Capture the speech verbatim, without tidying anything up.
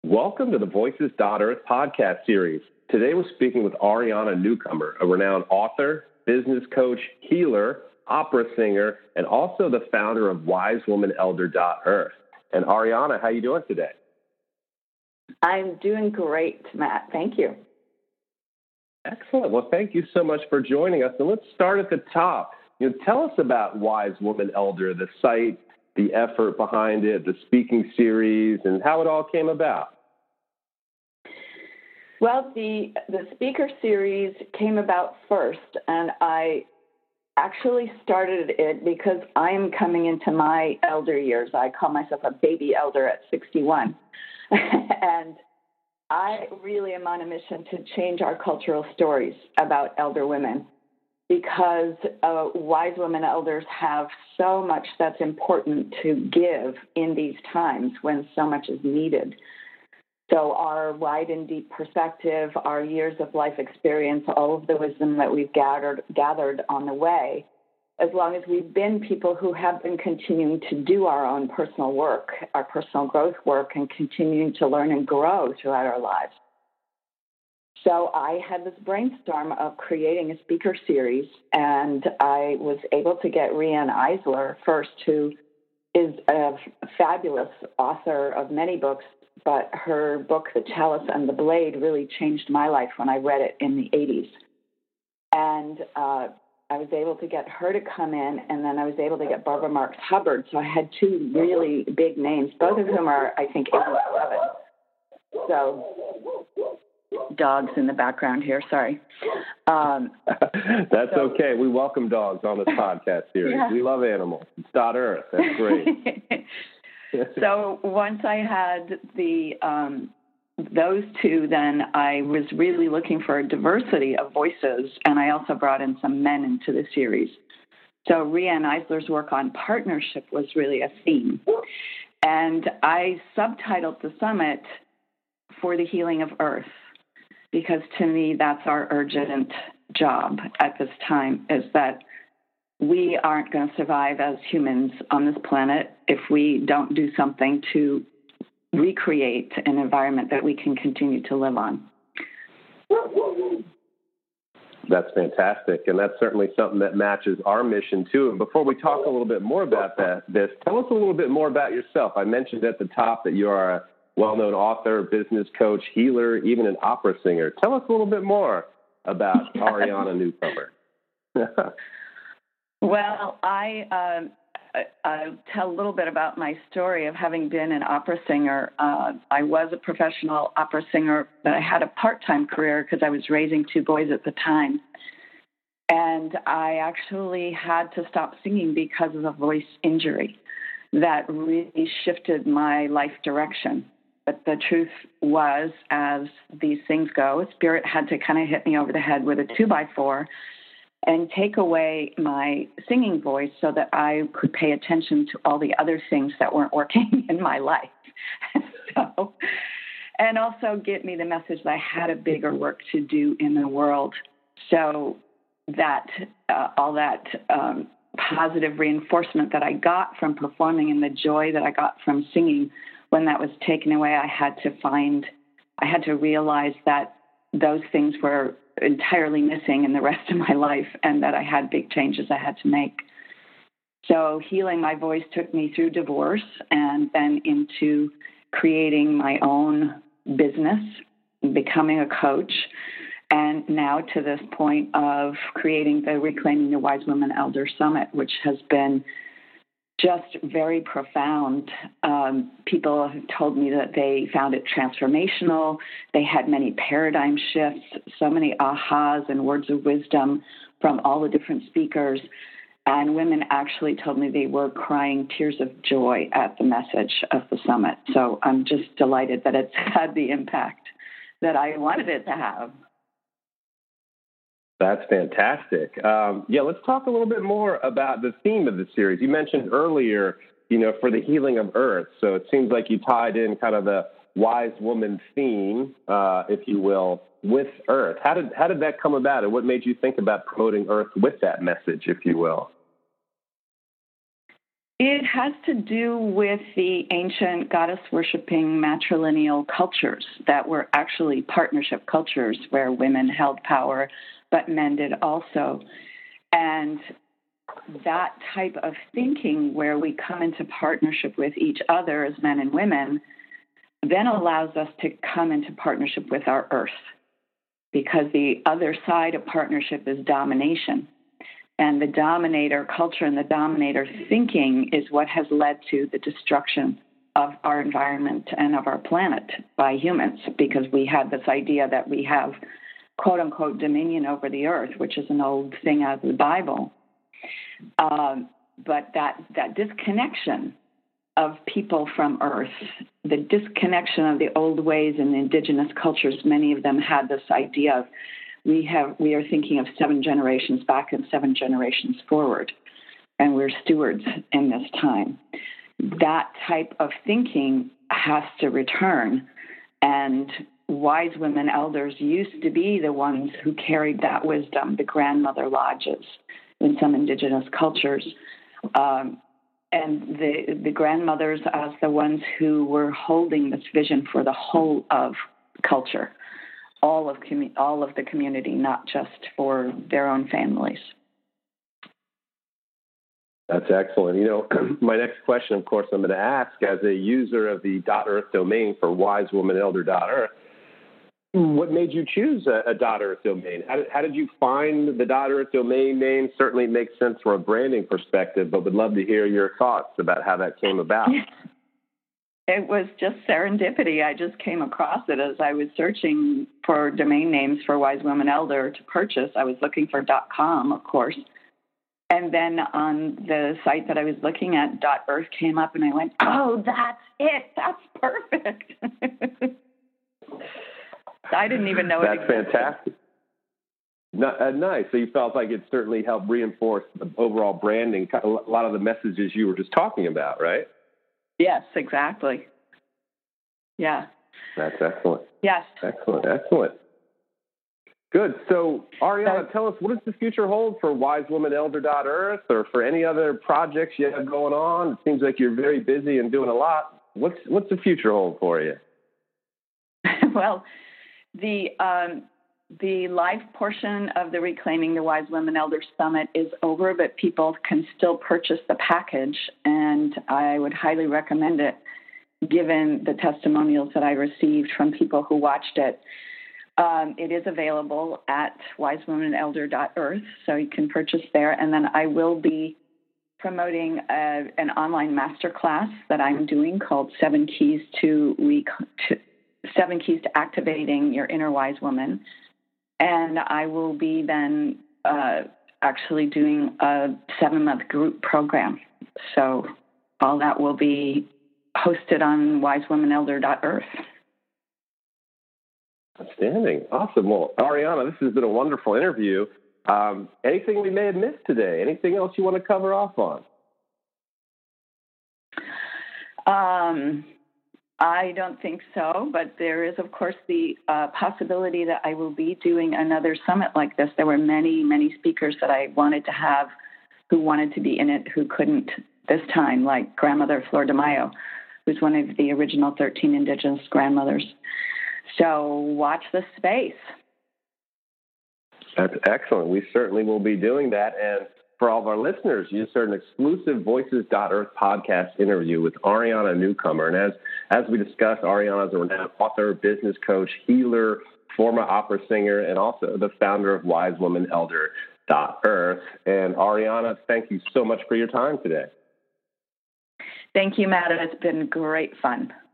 Welcome to the Voices dot Earth podcast series. Today we're speaking with Ariana Newcomer, a renowned author, business coach, healer, opera singer, and also the founder of Wise Woman Elder dot Earth. And Ariana, how are you doing today? I'm doing great, Matt. Thank you. Excellent. Well, thank you so much for joining us. And let's start at the top. You know, tell us about Wise Woman Elder, the site, the effort behind it, the speaking series, and how it all came about. Well, the the speaker series came about first, and I actually started it because I'm coming into my elder years. I call myself a baby elder at sixty-one. And I really am on a mission to change our cultural stories about elder women, because uh, wise women elders have so much that's important to give in these times when so much is needed. So our wide and deep perspective, our years of life experience, all of the wisdom that we've gathered gathered on the way, as long as we've been people who have been continuing to do our own personal work, our personal growth work, and continuing to learn and grow throughout our lives. So I had this brainstorm of creating a speaker series, and I was able to get Riane Eisler first, who is a fabulous author of many books, but her book, The Chalice and the Blade, really changed my life when I read it in the eighties. And uh, I was able to get her to come in, and then I was able to get Barbara Marx Hubbard. So I had two really big names, both of whom are, I think, eleven. So dogs in the background here, sorry. Um, That's so, okay. We welcome dogs on this podcast series. Yeah. We love animals. It's dot Earth. That's great. So once I had the um, those two, then I was really looking for a diversity of voices, and I also brought in some men into the series. So Riane Eisler's work on partnership was really a theme. And I subtitled the summit For the Healing of Earth, because to me that's our urgent job at this time, is that we aren't going to survive as humans on this planet if we don't do something to recreate an environment that we can continue to live on. That's fantastic, and that's certainly something that matches our mission too. And before we talk a little bit more about that, this, tell us a little bit more about yourself. I mentioned at the top that you are a well-known author, business coach, healer, even an opera singer. Tell us a little bit more about Ariana Newcomer. Well, I, um, I I'll tell a little bit about my story of having been an opera singer. Uh, I was a professional opera singer, but I had a part-time career because I was raising two boys at the time. And I actually had to stop singing because of a voice injury that really shifted my life direction. But the truth was, as these things go, Spirit had to kind of hit me over the head with a two-by-four and take away my singing voice so that I could pay attention to all the other things that weren't working in my life. so, and also get me the message that I had a bigger work to do in the world. So that uh, all that um, positive reinforcement that I got from performing and the joy that I got from singing, when that was taken away, I had to find, I had to realize that those things were entirely missing in the rest of my life, and that I had big changes I had to make. So healing my voice took me through divorce and then into creating my own business, becoming a coach, and now to this point of creating the Reclaiming the Wise Woman Elder Summit, which has been just very profound. Um, people have told me that they found it transformational. They had many paradigm shifts, so many ahas and words of wisdom from all the different speakers. And women actually told me they were crying tears of joy at the message of the summit. So I'm just delighted that it's had the impact that I wanted it to have. That's fantastic. Um, yeah, let's talk a little bit more about the theme of the series. You mentioned earlier, you know, for the healing of Earth. So it seems like you tied in kind of the wise woman theme, uh, if you will, with Earth. How did how did that come about, and what made you think about promoting Earth with that message, if you will? It has to do with the ancient goddess-worshiping matrilineal cultures that were actually partnership cultures where women held power, but men did also. And that type of thinking where we come into partnership with each other as men and women then allows us to come into partnership with our earth, because the other side of partnership is domination. And the dominator culture and the dominator thinking is what has led to the destruction of our environment and of our planet by humans, because we had this idea that we have, quote unquote, dominion over the earth, which is an old thing out of the Bible. Um, but that, that disconnection of people from earth, the disconnection of the old ways in the indigenous cultures, many of them had this idea of We have we are thinking of seven generations back and seven generations forward, and we're stewards in this time. That type of thinking has to return, and wise women elders used to be the ones who carried that wisdom, the grandmother lodges in some indigenous cultures, um, and the the grandmothers as the ones who were holding this vision for the whole of culture. All of commu- all of the community, not just for their own families. That's excellent. You know, my next question, of course, I'm going to ask as a user of the .earth domain for wise woman elder dot earth, what made you choose a, a .earth domain? How did, how did you find the .earth domain name? Certainly makes sense from a branding perspective, but would love to hear your thoughts about how that came about. It was just serendipity. I just came across it as I was searching for domain names for Wise Woman Elder to purchase. I was looking for .com, of course. And then on the site that I was looking at, .earth came up, and I went, oh, that's it. That's perfect. I didn't even know that's it That's fantastic. No, uh, nice. So you felt like it certainly helped reinforce the overall branding, a lot of the messages you were just talking about, right? Yes, exactly. Yeah. That's excellent. Yes. Excellent, excellent. Good. So, Ariana, so, tell us, what does the future hold for wise woman elder dot earth or for any other projects you have going on? It seems like you're very busy and doing a lot. What's what's the future hold for you? Well, the um, the live portion of the Reclaiming the Wise Women Elder Summit is over, but people can still purchase the package, and I would highly recommend it, given the testimonials that I received from people who watched it. Um, it is available at wise woman elder dot earth, so you can purchase there. And then I will be promoting a, an online masterclass that I'm doing called Seven Keys to, Rec- to Seven Keys to Activating Your Inner Wise Woman. And I will be then uh, actually doing a seven-month group program. So all that will be hosted on wise woman elder dot earth. Outstanding. Awesome. Well, Ariana, this has been a wonderful interview. Um, anything we may have missed today? Anything else you want to cover off on? Um, I don't think so, but there is, of course, the uh, possibility that I will be doing another summit like this. There were many, many speakers that I wanted to have who wanted to be in it who couldn't this time, like Grandmother Flor de Mayo, who's one of the original thirteen Indigenous grandmothers. So watch this space. That's excellent. We certainly will be doing that. And for all of our listeners, you just heard an exclusive Voices dot earth podcast interview with Ariana Newcomer. And as, as we discussed, Ariana is a renowned author, business coach, healer, former opera singer, and also the founder of wise woman elder dot earth. And Ariana, thank you so much for your time today. Thank you, Matt. It's been great fun.